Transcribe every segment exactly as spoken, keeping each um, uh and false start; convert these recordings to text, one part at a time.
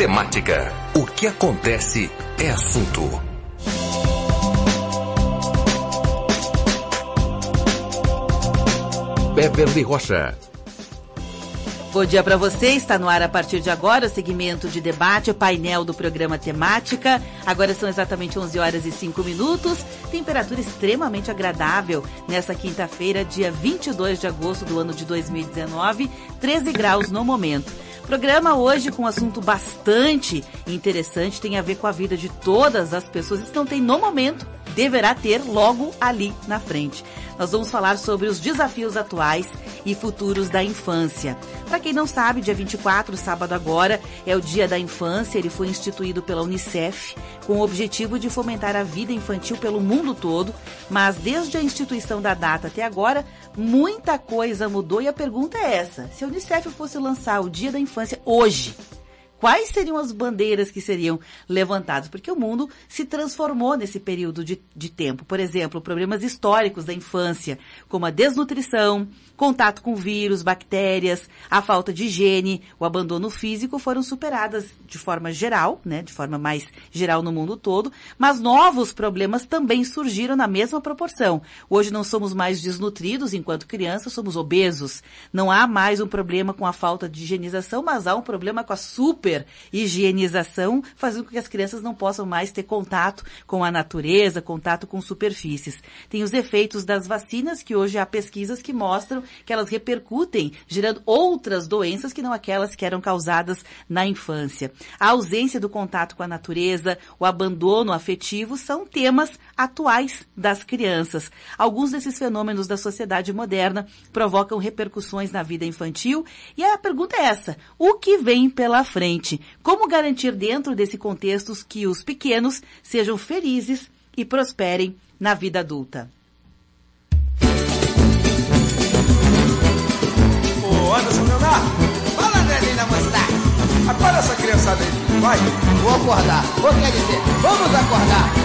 Temática. O que acontece é assunto. Beverly Rocha. Bom dia para você, está no ar a partir de agora o segmento de debate, o painel do programa Temática. Agora são exatamente onze horas e cinco minutos, temperatura extremamente agradável nessa quinta-feira, dia vinte e dois de agosto do ano de dois mil e dezenove, treze graus no momento. Programa hoje com um assunto bastante interessante, tem a ver com a vida de todas as pessoas, isso não tem no momento, deverá ter logo ali na frente. Nós vamos falar sobre os desafios atuais e futuros da infância. Para quem não sabe, dia vinte e quatro, sábado agora, é o Dia da Infância. Ele foi instituído pela Unicef com o objetivo de fomentar a vida infantil pelo mundo todo. Mas desde a instituição da data até agora, muita coisa mudou e a pergunta é essa. Se a Unicef fosse lançar o Dia da Infância hoje, quais seriam as bandeiras que seriam levantadas? Porque o mundo se transformou nesse período de, de tempo. Por exemplo, problemas históricos da infância, como a desnutrição, contato com vírus, bactérias, a falta de higiene, o abandono físico foram superadas de forma geral, né, de forma mais geral no mundo todo, mas novos problemas também surgiram na mesma proporção. Hoje não somos mais desnutridos enquanto crianças, somos obesos. Não há mais um problema com a falta de higienização, mas há um problema com a super higienização, fazendo com que as crianças não possam mais ter contato com a natureza, contato com superfícies. Tem os efeitos das vacinas, que hoje há pesquisas que mostram que elas repercutem, gerando outras doenças que não aquelas que eram causadas na infância. A ausência do contato com a natureza, o abandono afetivo são temas atuais das crianças. Alguns desses fenômenos da sociedade moderna provocam repercussões na vida infantil e a pergunta é essa: o que vem pela frente? Como garantir dentro desse contexto que os pequenos sejam felizes e prosperem na vida adulta? Ô, Anderson Leonardo, fala, Andrelinho da Mocidade. Acorda essa criançada aí, vai. Vou acordar. O que quer dizer? Vamos acordar.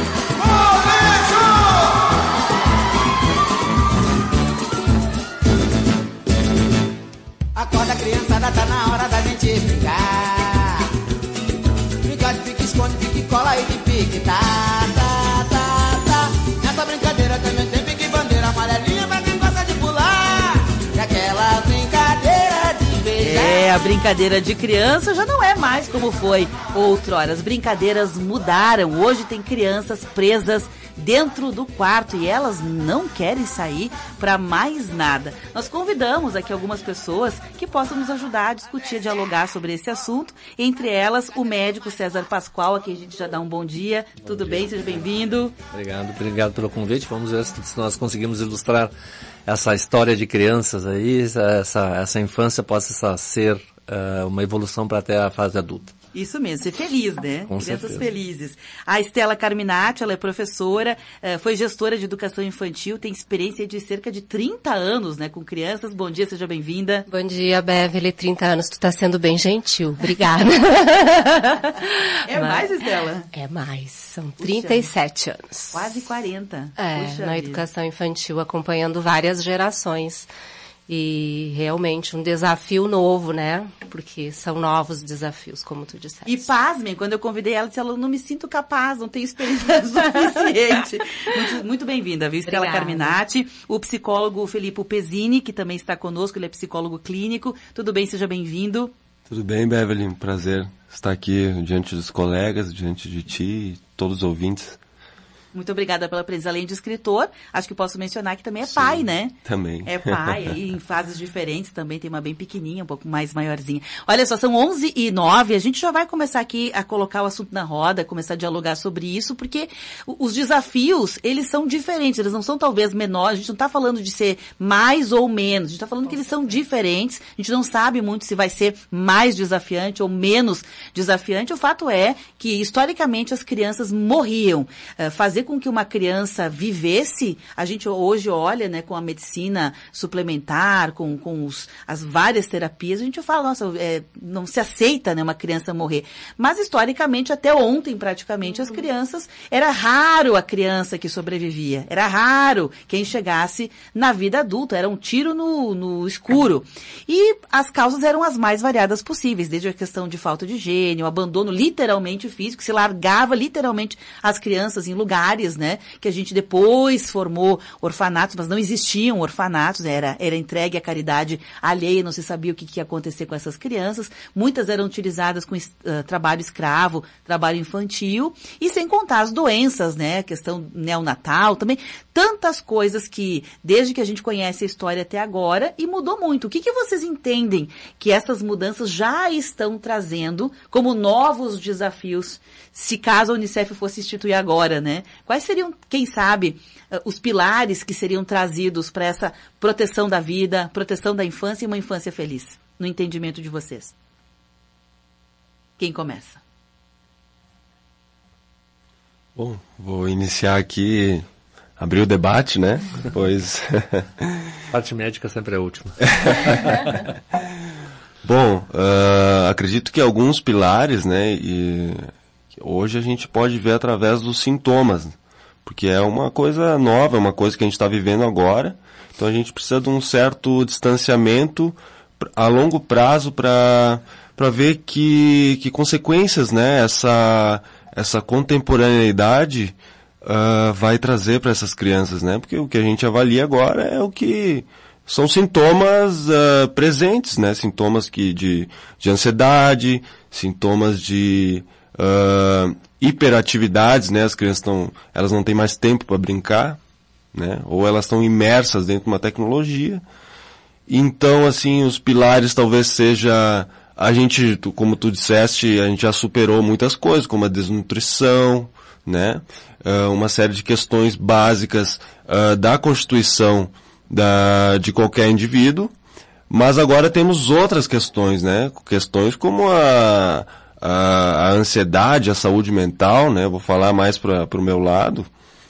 Acorda, criançada, tá na hora da gente brincar. Brincar de pique, esconde, pique, cola e de pique. Tá, tá, tá, tá. Nessa brincadeira também tem pique, bandeira amarelinha pra quem gosta de pular. E aquela brincadeira de beijar. É, a brincadeira de criança já não é mais como foi outrora. As brincadeiras mudaram. Hoje tem crianças presas dentro do quarto e elas não querem sair para mais nada. Nós convidamos aqui algumas pessoas que possam nos ajudar a discutir, a dialogar sobre esse assunto. Entre elas, o médico César Pascoal, a quem a gente já dá um bom dia. Bom Tudo dia. Bem? Seja bem-vindo. Obrigado, obrigado pelo convite. Vamos ver se nós conseguimos ilustrar essa história de crianças aí, essa, essa infância possa ser uh, uma evolução para até a fase adulta. Isso mesmo, ser feliz, né? Com Crianças certeza. felizes. A Estela Carminati, ela é professora, foi gestora de educação infantil, tem experiência de cerca de trinta anos, né, com crianças. Bom dia, seja bem-vinda. Bom dia, Beverly, trinta anos, tu tá sendo bem gentil, obrigada. É Mas, mais, Estela? É mais, são trinta e sete Puxa, anos. Quase quarenta. É, Puxa na vida. educação infantil, acompanhando várias gerações. E realmente um desafio novo, né? Porque são novos desafios, como tu disseste. E pasmem, quando eu convidei ela, disse, ela, não me sinto capaz, não tenho experiência suficiente. Muito, muito bem-vinda, viu, Estela Carminati. O psicólogo Felipe Pezzini, que também está conosco, ele é psicólogo clínico. Tudo bem, seja bem-vindo. Tudo bem, Beverly, um prazer estar aqui diante dos colegas, diante de ti e todos os ouvintes. Muito obrigada pela presença. Além de escritor, acho que posso mencionar que também é pai, Sim, né? Também. É pai, aí em fases diferentes também, tem uma bem pequenininha, um pouco mais maiorzinha. Olha só, são onze e nove, a gente já vai começar aqui a colocar o assunto na roda, começar a dialogar sobre isso, porque os desafios, eles são diferentes, eles não são talvez menores, a gente não está falando de ser mais ou menos, a gente está falando que eles são diferentes, a gente não sabe muito se vai ser mais desafiante ou menos desafiante. O fato é que, historicamente, as crianças morriam. Uh, fazer com que uma criança vivesse, a gente hoje olha, né, com a medicina suplementar, com, com os, as várias terapias, a gente fala, nossa, é, não se aceita, né, uma criança morrer. Mas historicamente, até ontem praticamente, as crianças, era raro a criança que sobrevivia, era raro quem chegasse na vida adulta, era um tiro no, no escuro. E as causas eram as mais variadas possíveis, desde a questão de falta de higiene, o abandono literalmente físico, se largava literalmente as crianças em lugares, né, que a gente depois formou orfanatos, mas não existiam orfanatos, era, era entregue à caridade alheia, não se sabia o que, que ia acontecer com essas crianças. Muitas eram utilizadas com uh, trabalho escravo, trabalho infantil, e sem contar as doenças, né, a questão neonatal também, tantas coisas que, desde que a gente conhece a história até agora, e mudou muito. O que, que vocês entendem que essas mudanças já estão trazendo como novos desafios, se caso a Unicef fosse instituir agora, né? Quais seriam, quem sabe, os pilares que seriam trazidos para essa proteção da vida, proteção da infância e uma infância feliz, no entendimento de vocês? Quem começa? Bom, vou iniciar aqui, abrir o debate, né? Pois... Parte médica sempre é a última. Bom, uh, acredito que alguns pilares, né, e hoje a gente pode ver através dos sintomas, porque é uma coisa nova, é uma coisa que a gente está vivendo agora, então a gente precisa de um certo distanciamento a longo prazo para para ver que, que consequências, né, essa, essa contemporaneidade uh, vai trazer para essas crianças, né, porque o que a gente avalia agora é o que... São sintomas uh, presentes, né? Sintomas que de, de ansiedade, sintomas de uh, hiperatividades, né? As crianças estão, elas não têm mais tempo para brincar, né? Ou elas estão imersas dentro de uma tecnologia. Então, assim, os pilares talvez seja, a gente, como tu disseste, a gente já superou muitas coisas, como a desnutrição, né? Uh, uma série de questões básicas uh, da Constituição Da, de qualquer indivíduo, mas agora temos outras questões, né? Questões como a, a, a ansiedade, a saúde mental, né? Vou falar mais para o meu lado.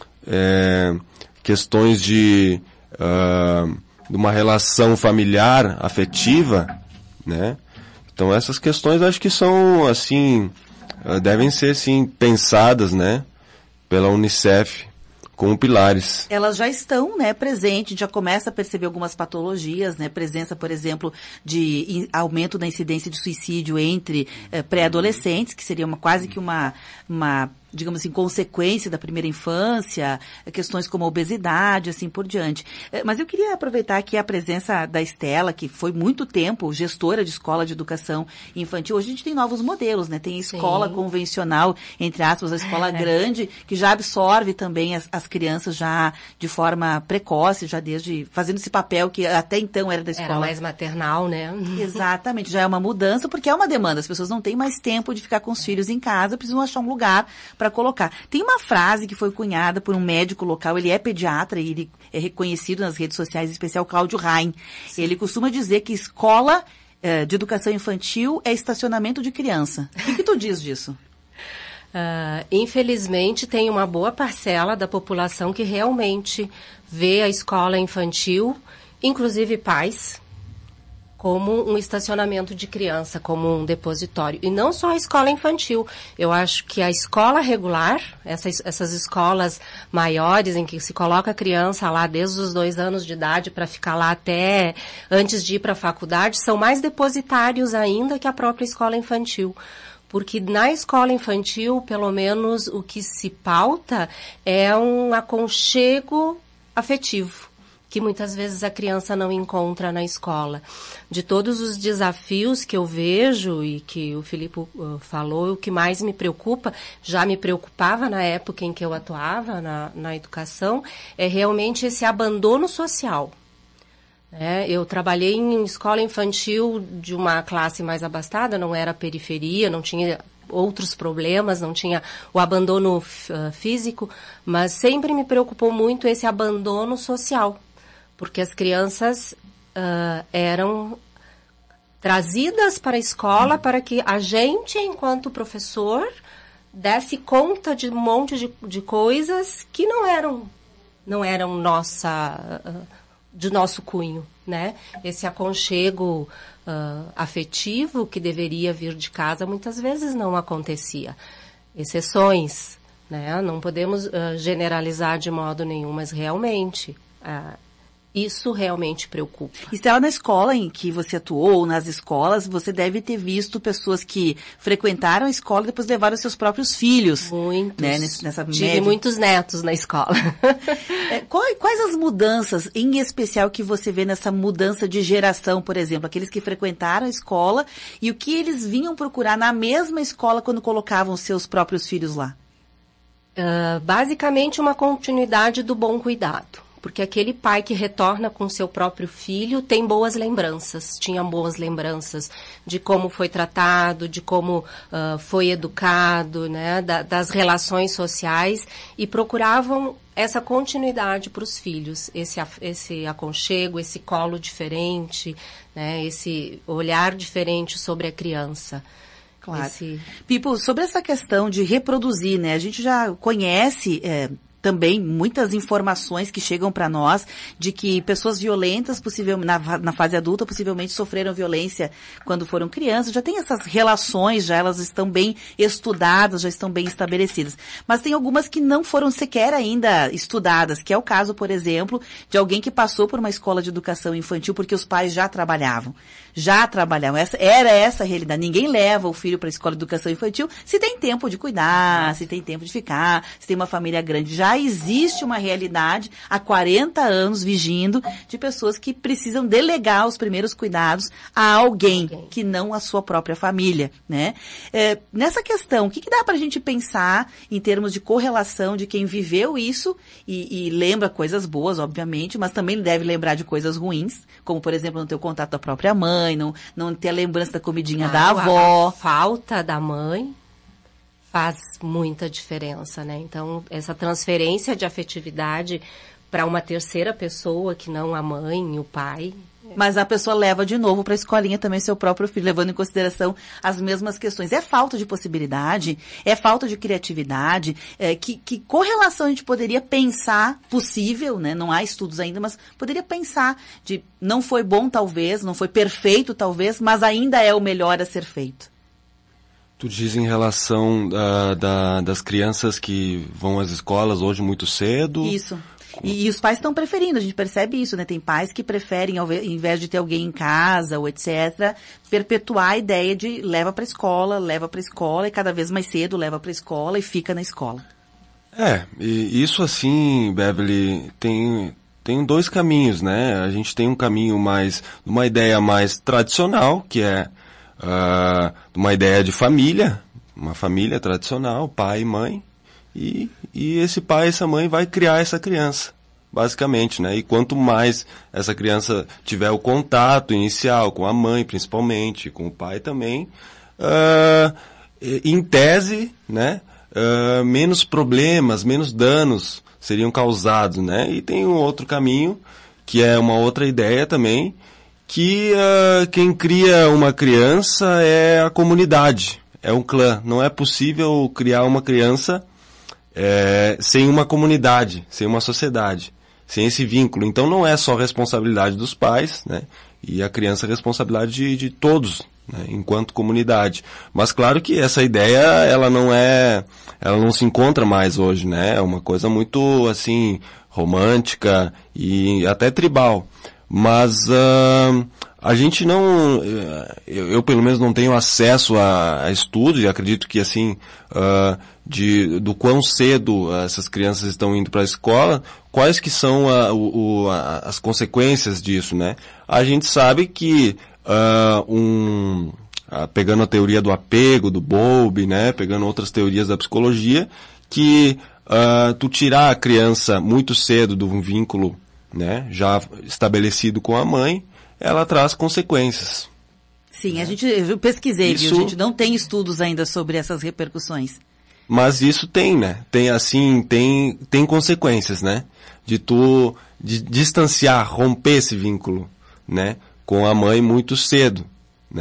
É, questões de, uh, de uma relação familiar, afetiva, né? Então essas questões acho que são, assim, uh, devem ser, assim, pensadas, né? Pela Unicef, como pilares. Elas já estão, né, presentes, já começa a perceber algumas patologias, né, presença, por exemplo, de in, aumento da incidência de suicídio entre eh, pré-adolescentes, que seria uma, quase que uma, uma, digamos assim, consequência da primeira infância, questões como a obesidade, assim por diante. Eh, mas eu queria aproveitar aqui a presença da Estela, que foi muito tempo gestora de escola de educação infantil. Hoje a gente tem novos modelos, né, tem a escola Sim. convencional, entre aspas, a escola é. grande, que já absorve também as, as crianças já de forma precoce, já desde fazendo esse papel que até então era da escola. Era mais maternal, né? Exatamente, já é uma mudança, porque é uma demanda. As pessoas não têm mais tempo de ficar com os filhos em casa, precisam achar um lugar para colocar. Tem uma frase que foi cunhada por um médico local, ele é pediatra e ele é reconhecido nas redes sociais, em especial Cláudio Rain. Sim. Ele costuma dizer que escola eh, de educação infantil é estacionamento de criança. O que, que tu diz disso? Uh, infelizmente, tem uma boa parcela da população que realmente vê a escola infantil, inclusive pais, como um estacionamento de criança, como um depositório. E não só a escola infantil. Eu acho que a escola regular, essas, essas escolas maiores, em que se coloca a criança lá desde os dois anos de idade para ficar lá até antes de ir para a faculdade, são mais depositários ainda que a própria escola infantil. Porque na escola infantil, pelo menos, o que se pauta é um aconchego afetivo, que muitas vezes a criança não encontra na escola. De todos os desafios que eu vejo e que o Filipe uh, falou, o que mais me preocupa, já me preocupava na época em que eu atuava na, na educação, é realmente esse abandono social. É, eu trabalhei em escola infantil de uma classe mais abastada, não era periferia, não tinha outros problemas, não tinha o abandono uh, físico, mas sempre me preocupou muito esse abandono social, porque as crianças uh, eram trazidas para a escola para que a gente, enquanto professor, desse conta de um monte de, de coisas que não eram, não eram nossa, uh, de nosso cunho, né? Esse aconchego uh, afetivo que deveria vir de casa muitas vezes não acontecia. Exceções, né? Não podemos uh, generalizar de modo nenhum, mas realmente uh, isso realmente preocupa. Estela, na escola em que você atuou, nas escolas, você deve ter visto pessoas que frequentaram a escola e depois levaram seus próprios filhos. Muitos. Né, nessa Tive média. muitos netos na escola. É, quais, quais as mudanças, em especial, que você vê nessa mudança de geração, por exemplo? Aqueles que frequentaram a escola e o que eles vinham procurar na mesma escola quando colocavam seus próprios filhos lá? Uh, basicamente uma continuidade do bom cuidado. Porque aquele pai que retorna com seu próprio filho tem boas lembranças, tinha boas lembranças de como foi tratado, de como uh, foi educado, né, da, das relações sociais, e procuravam essa continuidade para os filhos, esse, esse aconchego, esse colo diferente, né, esse olhar diferente sobre a criança. Claro. Esse... Pipo, sobre essa questão de reproduzir, né, a gente já conhece... É... também muitas informações que chegam para nós de que pessoas violentas, possivelmente na, na fase adulta, possivelmente sofreram violência quando foram crianças. Já tem essas relações, já elas estão bem estudadas, já estão bem estabelecidas. Mas tem algumas que não foram sequer ainda estudadas, que é o caso, por exemplo, de alguém que passou por uma escola de educação infantil porque os pais já trabalhavam. Já trabalhavam. Essa, era essa a realidade. Ninguém leva o filho para a escola de educação infantil se tem tempo de cuidar, se tem tempo de ficar, se tem uma família grande. Já existe uma realidade há quarenta anos vigindo de pessoas que precisam delegar os primeiros cuidados a alguém que não a sua própria família, né? É, nessa questão, o que, que dá pra gente pensar em termos de correlação de quem viveu isso e, e lembra coisas boas, obviamente, mas também deve lembrar de coisas ruins, como, por exemplo, não ter o contato da própria mãe, não, não ter a lembrança da comidinha ah, da avó. A, a falta da mãe faz muita diferença, né? Então, essa transferência de afetividade para uma terceira pessoa que não a mãe, o pai. Mas a pessoa leva de novo para a escolinha também seu próprio filho, levando em consideração as mesmas questões. É falta de possibilidade? É falta de criatividade? É, que, que correlação a gente poderia pensar possível, né? Não há estudos ainda, mas poderia pensar de não foi bom talvez, não foi perfeito talvez, mas ainda é o melhor a ser feito. Tu diz em relação uh, da, das crianças que vão às escolas hoje muito cedo? Isso. E, e os pais estão preferindo, a gente percebe isso, né? Tem pais que preferem, ao invés de ter alguém em casa ou etcétera, perpetuar a ideia de leva para a escola, leva para a escola e cada vez mais cedo leva para a escola e fica na escola. É, e isso assim, Beverly, tem... Tem dois caminhos, né? A gente tem um caminho mais, uma ideia mais tradicional, que é uh, uma ideia de família, uma família tradicional, pai e mãe, e, e esse pai e essa mãe vai criar essa criança, basicamente, né? E quanto mais essa criança tiver o contato inicial com a mãe, principalmente, com o pai também, uh, em tese, né? Uh, menos problemas, menos danos seriam causados, né? E tem um outro caminho, que é uma outra ideia também, que uh, quem cria uma criança é a comunidade, é um clã. Não é possível criar uma criança é, sem uma comunidade, sem uma sociedade, sem esse vínculo. Então não é só responsabilidade dos pais, né? E a criança é responsabilidade de, de todos, né? Enquanto comunidade. Mas claro que essa ideia, ela não é, ela não se encontra mais hoje, né? É uma coisa muito, assim, romântica e até tribal. Mas uh, a gente não, eu, eu pelo menos não tenho acesso a, a estudos, e acredito que assim, uh, de, do quão cedo essas crianças estão indo para a escola, quais que são a, o, a, as consequências disso, né? A gente sabe que, uh, um, uh, pegando a teoria do apego, do Bowlby, né? Pegando outras teorias da psicologia, que uh, tu tirar a criança muito cedo de um vínculo, né, já estabelecido com a mãe, ela traz consequências. Sim, né? a gente, eu pesquisei, isso, viu? A gente não tem estudos ainda sobre essas repercussões. Mas isso tem, né? Tem assim, tem, tem consequências, né? De tu, de distanciar, romper esse vínculo, né? Com a mãe muito cedo, né?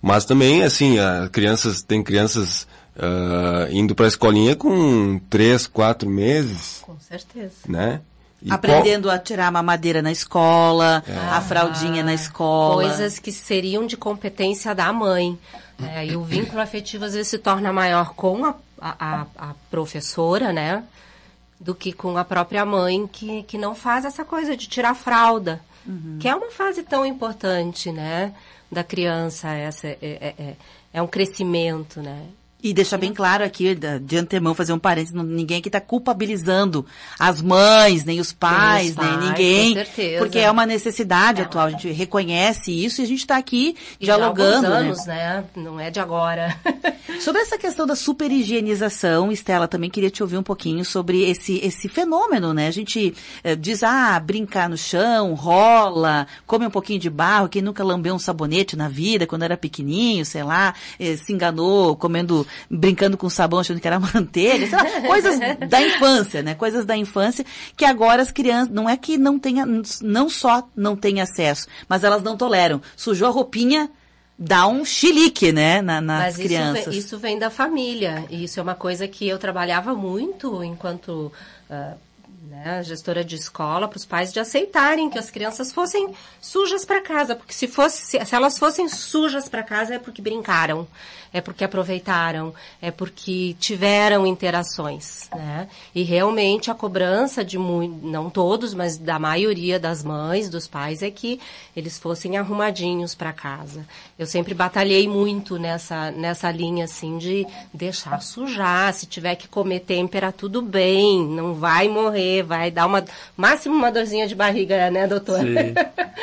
Mas também, assim, a crianças, tem crianças uh, indo para a escolinha com três, quatro meses. Com certeza. Né? E aprendendo qual... a tirar a mamadeira na escola, é. a fraldinha na escola. Coisas que seriam de competência da mãe. É, e o vínculo afetivo às vezes se torna maior com a, a, a professora, né? Do que com a própria mãe, que, que não faz essa coisa de tirar a fralda. Uhum. Que é uma fase tão importante, né? Da criança, essa é, é, é, é um crescimento, né? E deixar bem claro aqui, de antemão, fazer um parênteses, ninguém aqui está culpabilizando as mães, nem os pais, nem, pais, nem ninguém. Com certeza. Porque é uma necessidade é. atual, a gente reconhece isso e a gente está aqui e dialogando. Já há alguns anos, né? né? Não é de agora. Sobre essa questão da superhigienização, Estela, também queria te ouvir um pouquinho sobre esse, esse fenômeno, né? A gente eh, diz, ah, brincar no chão, rola, come um pouquinho de barro, quem nunca lambeu um sabonete na vida, quando era pequenininho, sei lá, eh, se enganou comendo... brincando com sabão achando que era manteiga, sei lá, coisas da infância, né? Coisas da infância que agora as crianças, não é que não tenha, não só não tem acesso, mas elas não toleram. Sujou a roupinha, dá um chilique, né, na, nas mas crianças. Mas isso, isso vem da família, e isso é uma coisa que eu trabalhava muito enquanto... Uh, né, gestora de escola, para os pais de aceitarem que as crianças fossem sujas para casa, porque se, fosse, se elas fossem sujas para casa é porque brincaram, é porque aproveitaram, é porque tiveram interações, né? E realmente a cobrança de muito, não todos, mas da maioria das mães, dos pais, é que eles fossem arrumadinhos para casa. Eu sempre batalhei muito nessa, nessa linha, assim, de deixar sujar, se tiver que comer têmpera, tudo bem, não vai morrer, vai dar uma, máximo uma dorzinha de barriga, né, doutor? Sim.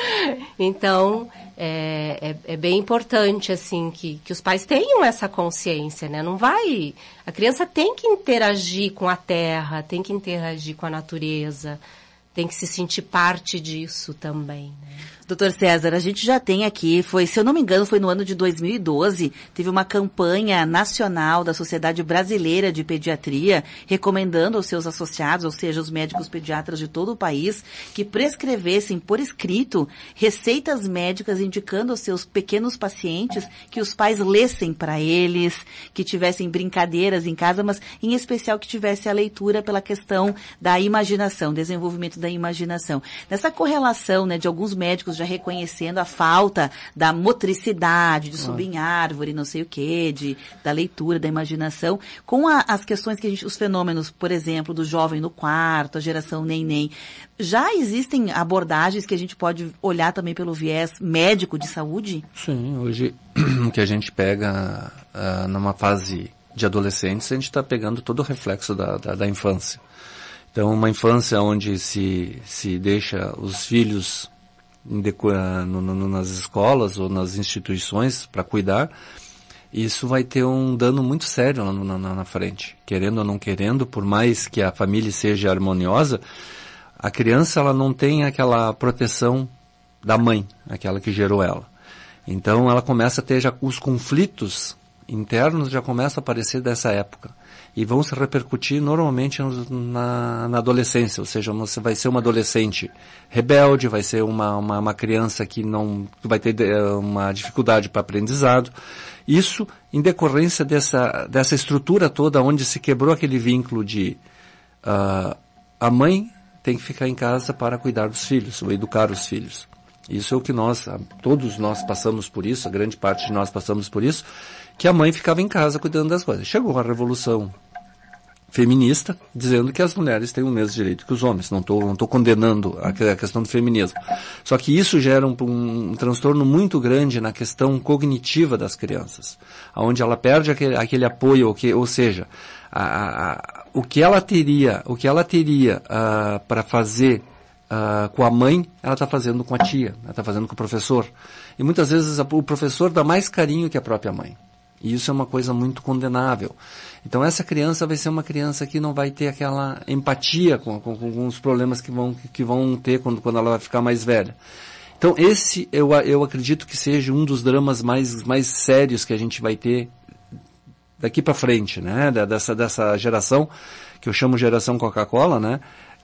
Então, é, é, é bem importante, assim, que, que os pais tenham essa consciência, né? Não vai... A criança tem que interagir com a terra, tem que interagir com a natureza, tem que se sentir parte disso também, né? Doutor César, a gente já tem aqui, foi, se eu não me engano, foi no ano de dois mil e doze, teve uma campanha nacional da Sociedade Brasileira de Pediatria, recomendando aos seus associados, ou seja, os médicos pediatras de todo o país, que prescrevessem por escrito receitas médicas indicando aos seus pequenos pacientes que os pais lessem para eles, que tivessem brincadeiras em casa, mas em especial que tivesse a leitura pela questão da imaginação, desenvolvimento da imaginação. Nessa correlação, né, de alguns médicos já reconhecendo a falta da motricidade, de subir em árvore, não sei o quê, de, da leitura, da imaginação, com a, as questões que a gente, os fenômenos, por exemplo, do jovem no quarto, a geração neném. Já existem abordagens que a gente pode olhar também pelo viés médico de saúde? Sim, hoje o que a gente pega uh, numa fase de adolescentes, a gente está pegando todo o reflexo da, da, da infância. Então, uma infância onde se, se deixa os filhos No, no, nas escolas ou nas instituições para cuidar, isso vai ter um dano muito sério lá na, na, na frente. Querendo ou não querendo, por mais que a família seja harmoniosa, a criança ela não tem aquela proteção da mãe, aquela que gerou ela. Então ela começa a ter já os conflitos internos já começam a aparecer dessa época. E vão se repercutir normalmente na, na adolescência, ou seja, você vai ser uma adolescente rebelde, vai ser uma, uma, uma criança que não que vai ter uma dificuldade para aprendizado. Isso em decorrência dessa, dessa estrutura toda onde se quebrou aquele vínculo de uh, a mãe tem que ficar em casa para cuidar dos filhos, ou educar os filhos. Isso é o que nós, todos nós passamos por isso, a grande parte de nós passamos por isso, que a mãe ficava em casa cuidando das coisas. Chegou a revolução feminista, dizendo que as mulheres têm o mesmo direito que os homens. Não estou não tô condenando a, a questão do feminismo. Só que isso gera um, um, um transtorno muito grande na questão cognitiva das crianças, onde ela perde aquele, aquele apoio, que, ou seja, a, a, o que ela teria, o que ela teria uh, para fazer uh, com a mãe, ela está fazendo com a tia, ela está fazendo com o professor. E muitas vezes a, o professor dá mais carinho que a própria mãe. E isso é uma coisa muito condenável. Então essa criança vai ser uma criança que não vai ter aquela empatia com, com, com os problemas que vão, que vão ter quando, quando ela vai ficar mais velha. Então esse eu, eu acredito que seja um dos dramas mais, mais sérios que a gente vai ter daqui para frente, né? Dessa, dessa geração, que eu chamo geração Coca-Cola, né?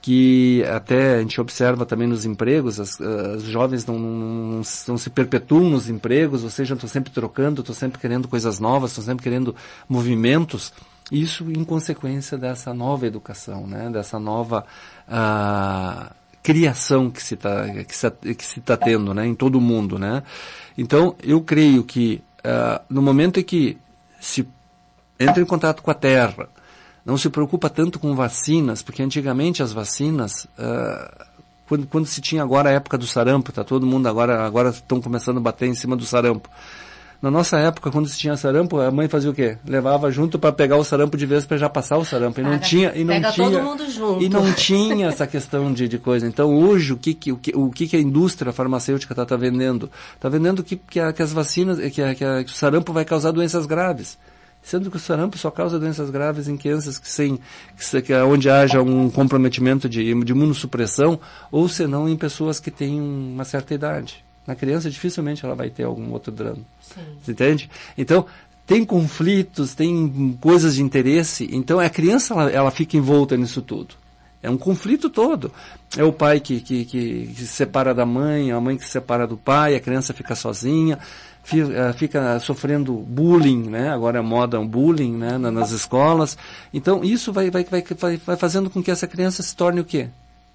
que até a gente observa também nos empregos, as, as jovens não, não, não se perpetuam nos empregos, ou seja, estão sempre trocando, estão sempre querendo coisas novas, estão sempre querendo movimentos, isso em consequência dessa nova educação, né, dessa nova uh, criação que se está que se, que se tá tendo, né, em todo o mundo, né. Então, eu creio que uh, no momento em que se entra em contato com a terra, não se preocupa tanto com vacinas, porque antigamente as vacinas, uh, quando, quando se tinha agora a época do sarampo, tá todo mundo agora, agora estão começando a bater em cima do sarampo. Na nossa época, quando se tinha sarampo, a mãe fazia o quê? Levava junto para pegar o sarampo de vez para já passar o sarampo. E não tinha, e não Pega tinha, todo mundo junto. E não tinha essa questão de, de coisa. Então hoje, o que, que, o, que, o que, que a indústria farmacêutica está tá vendendo? Está vendendo que, que, a, que as vacinas, que, a, que, a, que o sarampo vai causar doenças graves. Sendo que o sarampo só causa doenças graves em crianças que sem, que, que, onde haja um comprometimento de, de imunossupressão, ou senão em pessoas que têm uma certa idade. Na criança, dificilmente ela vai ter algum outro drama. Sim. Você entende? Então, tem conflitos, tem coisas de interesse. Então, a criança, ela, ela fica envolta nisso tudo. É um conflito todo. É o pai que, que, que, que se separa da mãe, a mãe que se separa do pai, a criança fica sozinha, fica, fica sofrendo bullying, né? Agora é moda um bullying, né? Nas escolas. Então, isso vai, vai, vai, vai, vai fazendo com que essa criança se torne o quê?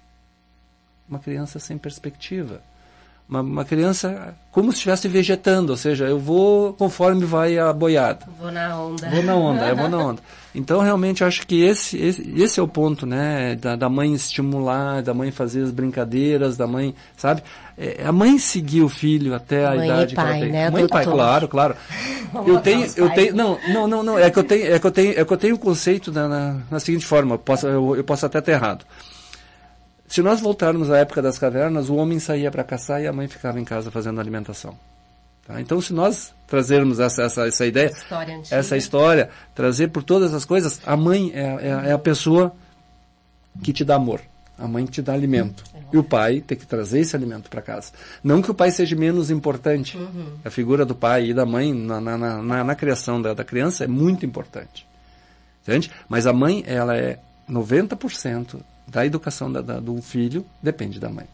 Uma criança sem perspectiva. Uma, uma criança como se estivesse vegetando, ou seja, eu vou conforme vai a boiada. Vou na onda. Vou na onda, eu vou na onda. Então, realmente, acho que esse, esse, esse é o ponto, né, da, da mãe estimular, da mãe fazer as brincadeiras, da mãe, sabe? É, a mãe seguir o filho até a mãe idade e pai, que ela tem. né, mãe e pai, claro, claro. Eu tenho, eu tenho, não, não, não, não, é que eu tenho, é que eu tenho, é que eu tenho um conceito na, na, na seguinte forma, eu posso, eu, eu posso até estar errado. Se nós voltarmos à época das cavernas, o homem saía para caçar e a mãe ficava em casa fazendo alimentação. Tá? Então, se nós trazermos essa, essa, essa ideia, história essa história, trazer por todas as coisas, a mãe é, é, é a pessoa que te dá amor, a mãe que te dá alimento. Uhum. E o pai tem que trazer esse alimento para casa. Não que o pai seja menos importante. Uhum. A figura do pai e da mãe na, na, na, na criação da, da criança é muito importante. Entende? Mas a mãe, ela é noventa por cento da educação da, da, do filho, depende da mãe.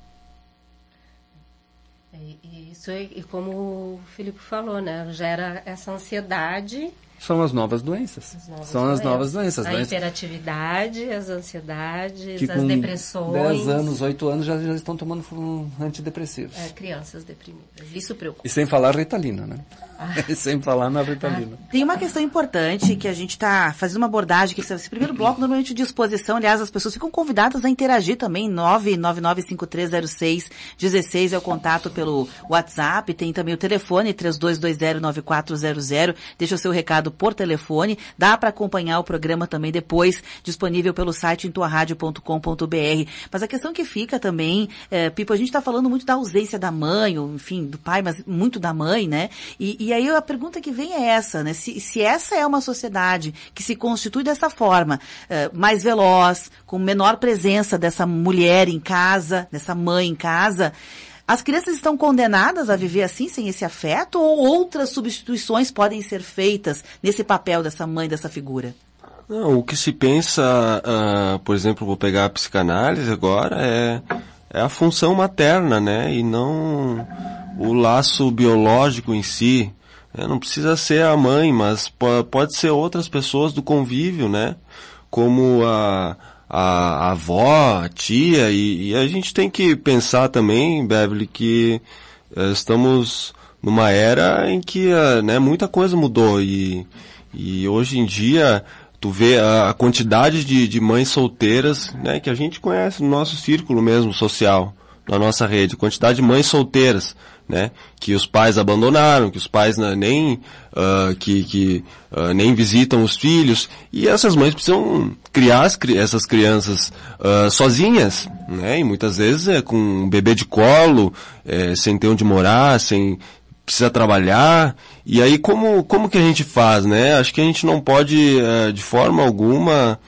E, isso é, e como o Filipe falou, né? Gera essa ansiedade. São as novas doenças. As novas São doenças. as novas doenças. A doenças. hiperatividade, as ansiedades, que as com depressões. dez anos, oito anos já, já estão tomando antidepressivos. É, crianças deprimidas. Isso preocupa. E sem falar Ritalina, né? Ah. E sem falar na Ritalina. Ah. Tem uma questão importante que a gente está fazendo uma abordagem, que esse primeiro bloco normalmente de exposição, aliás, as pessoas ficam convidadas a interagir também, nove nove nove cinco três zero seis um seis é o contato pelo WhatsApp, tem também o telefone três dois dois zero nove quatro zero zero, deixa o seu recado por telefone, dá para acompanhar o programa também depois, disponível pelo site em tua rádio ponto com ponto b r. Mas a questão que fica também, é, Pipo, a gente está falando muito da ausência da mãe, ou enfim, do pai, mas muito da mãe, né? E, e aí a pergunta que vem é essa, né? Se, se essa é uma sociedade que se constitui dessa forma, é, mais veloz, com menor presença dessa mulher em casa, dessa mãe em casa, as crianças estão condenadas a viver assim, sem esse afeto, ou outras substituições podem ser feitas nesse papel dessa mãe, dessa figura? Não, o que se pensa, uh, por exemplo, vou pegar a psicanálise agora, é, é a função materna, né? E não o laço biológico em si. É, não precisa ser a mãe, mas p- pode ser outras pessoas do convívio, né? Como a... a, a avó, a tia, e, e a gente tem que pensar também, Beverly, que uh, estamos numa era em que uh, né, muita coisa mudou e, e hoje em dia tu vê a, a quantidade de, de mães solteiras, né, que a gente conhece no nosso círculo mesmo social, na nossa rede, quantidade de mães solteiras, né, que os pais abandonaram, que os pais né, nem uh, que, que uh, nem visitam os filhos, e essas mães precisam criar as, essas crianças uh, sozinhas, né, e muitas vezes é com um bebê de colo, é, sem ter onde morar, sem precisa trabalhar, e aí como como que a gente faz, né? Acho que a gente não pode uh, de forma alguma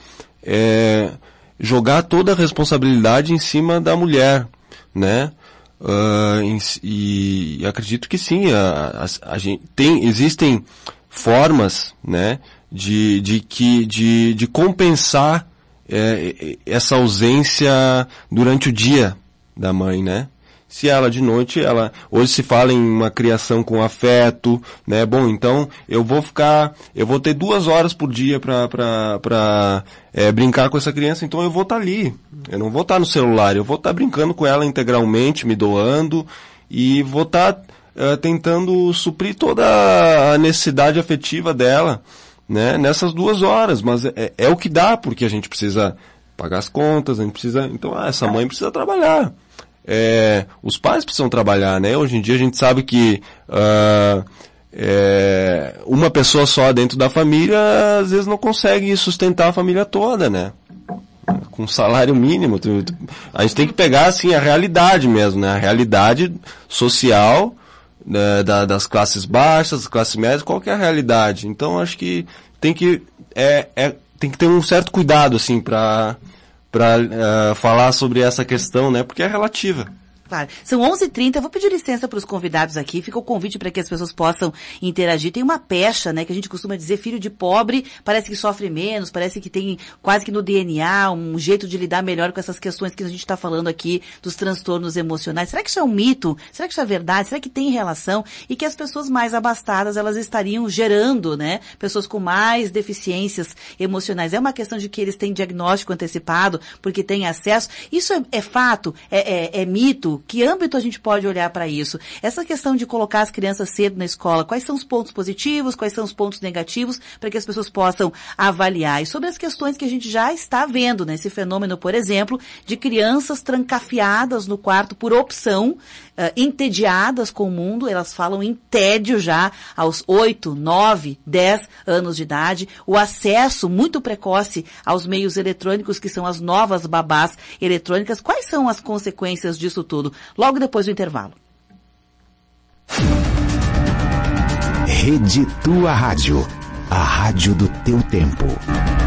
é, jogar toda a responsabilidade em cima da mulher, né? Uh, em, e, e acredito que sim, a, a, a gente tem, existem formas, né, de, de, que, de, de compensar é, essa ausência durante o dia da mãe, né? Se ela de noite, ela, hoje se fala em uma criação com afeto, né? Bom, então eu vou ficar, eu vou ter duas horas por dia para para para é, brincar com essa criança, então eu vou estar tá ali. Eu não vou estar tá no celular, eu vou estar tá brincando com ela integralmente, me doando e vou estar tá, é, tentando suprir toda a necessidade afetiva dela, né? Nessas duas horas, mas é, é o que dá, porque a gente precisa pagar as contas, a gente precisa, então ah, essa mãe precisa trabalhar. É, os pais precisam trabalhar, né? Hoje em dia a gente sabe que uh, é, uma pessoa só dentro da família às vezes não consegue sustentar a família toda, né? Com salário mínimo. Tu, tu, a gente tem que pegar assim a realidade mesmo, né? A realidade social, né, da, das classes baixas, das classes médias, qual que é a realidade? Então acho que tem que, é, é, tem que ter um certo cuidado assim para para uh, falar sobre essa questão, né? Porque é relativa. Claro. São onze e trinta, eu vou pedir licença para os convidados aqui, fica o convite para que as pessoas possam interagir. Tem uma pecha, né, que a gente costuma dizer, filho de pobre parece que sofre menos, parece que tem quase que no D N A um jeito de lidar melhor com essas questões que a gente está falando aqui dos transtornos emocionais. Será que isso é um mito? Será que isso é verdade? Será que tem relação? E que as pessoas mais abastadas, elas estariam gerando, né, pessoas com mais deficiências emocionais. É uma questão de que eles têm diagnóstico antecipado, porque têm acesso. Isso é, é fato? É, é, é mito? Que âmbito a gente pode olhar para isso? Essa questão de colocar as crianças cedo na escola, quais são os pontos positivos, quais são os pontos negativos, para que as pessoas possam avaliar. E sobre as questões que a gente já está vendo, né? Esse fenômeno, por exemplo, de crianças trancafiadas no quarto por opção, uh, entediadas com o mundo, elas falam em tédio já aos oito, nove, dez anos de idade, o acesso muito precoce aos meios eletrônicos, que são as novas babás eletrônicas. Quais são as consequências disso tudo? Logo depois do intervalo. Rede Tua Rádio, a rádio do teu tempo.